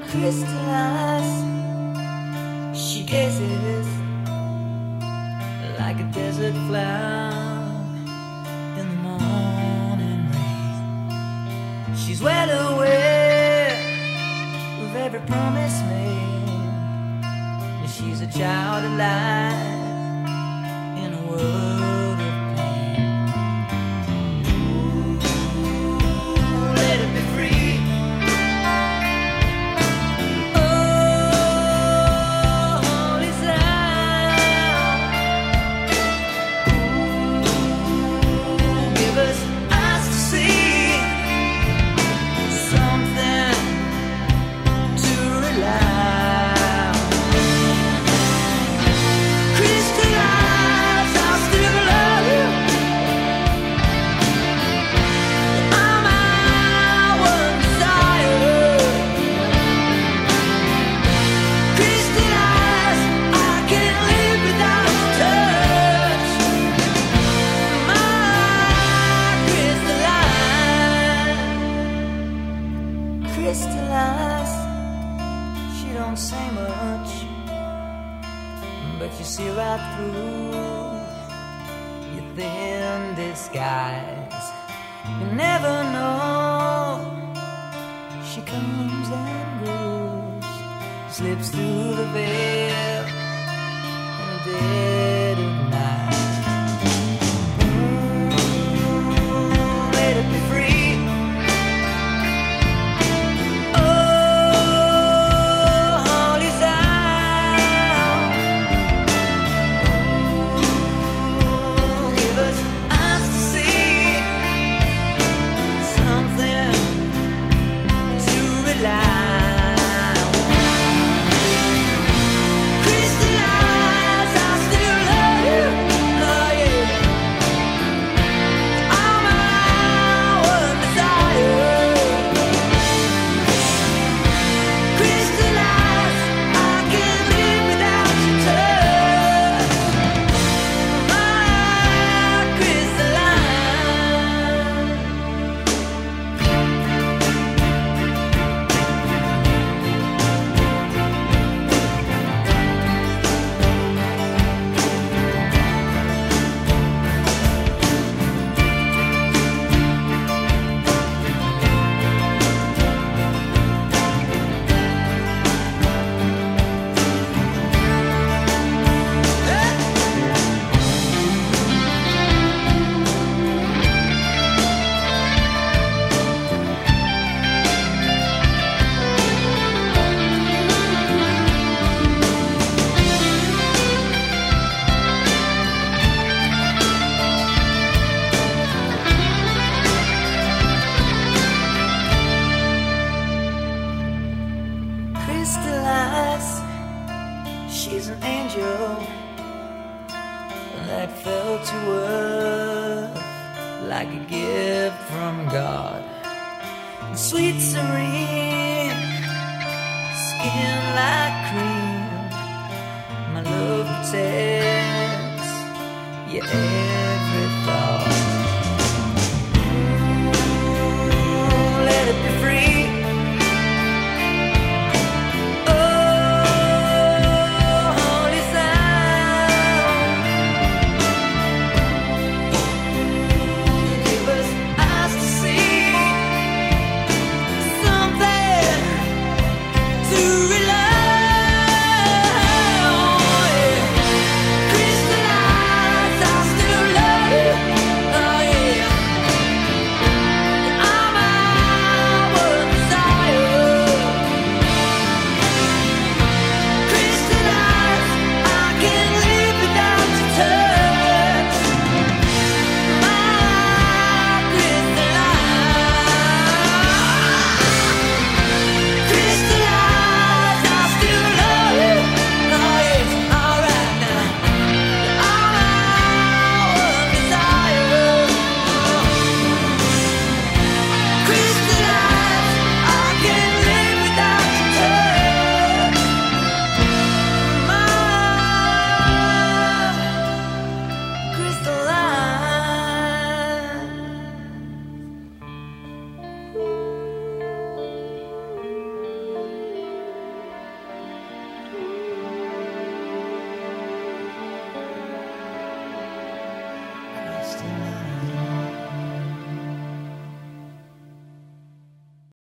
crystallized. She gazes like a desert flower in the morning rain. She's well aware of every promise made, and she's a child of light in a world of pain. Ooh, let it be free. She don't say much, but you see right through your thin disguise. You never know. She comes and goes, slips through the veil in the dead of night. Let it be free. She's an angel that fell to earth like a gift from God. Sweet, serene, skin like cream. My love protects your air.